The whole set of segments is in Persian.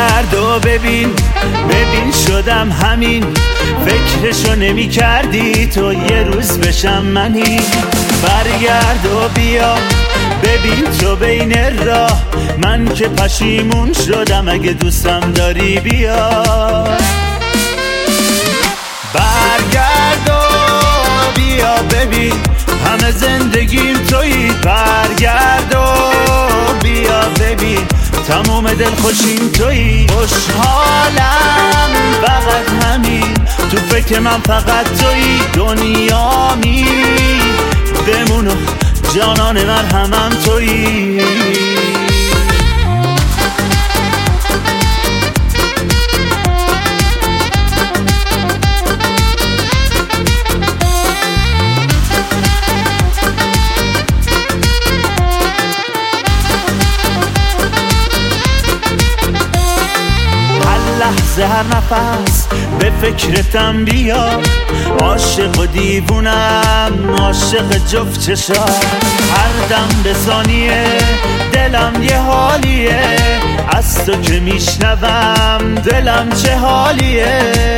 برگرد و ببین شدم همین، فکرشو نمی کردی تو یه روز بشم منی. برگرد و بیا ببین تو بین راه، من که پشیمون شدم، اگه دوستم داری بیا. برگرد و بیا ببین همه زندگیم تویی. برگرد و بیا ببین تموم دل خوشیم تویی. خوشحالم فقط همین، تو فکر من فقط تویی. دنیامی بمون و جانان من همم تویی. لحظه هر نفس به فکرتم بیا، عاشق و دیوونم عاشق جفت چشا. هر دم به ثانیه دلم یه حالیه، از تو که میشنوم دلم چه حالیه.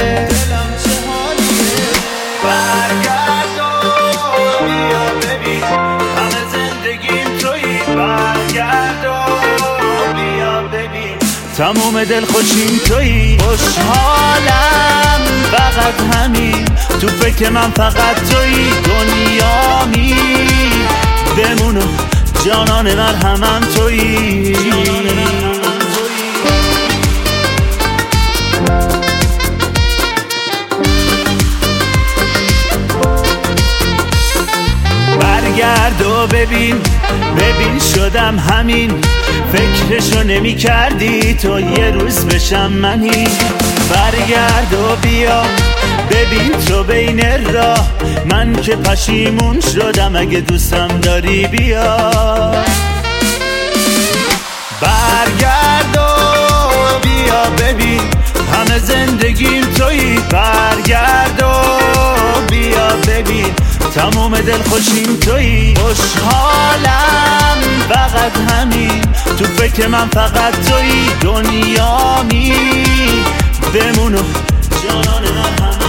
برگرد و بیا ببین همه زندگیم تویی. برگرد و بیا ببین تموم دل خوشیم تویی. خوشحالم فقط همین، تو فکر من فقط تویی. دنیامی بمون و جانان من همم تویی. برگرد و ببین شدم همین، فکرشو نمی کردی تو یه روز بشم منی. برگرد و بیا ببین تو بین راه، من که پشیمون شدم، اگه دوستم داری بیا. برگرد و بیا ببین همه زندگیم تویی. برگرد و بیا ببین تموم دل خوشیم تویی. خوشحالم فقط همین، تو فکر من فقط تویی. دنیامی بمون و جانان من همه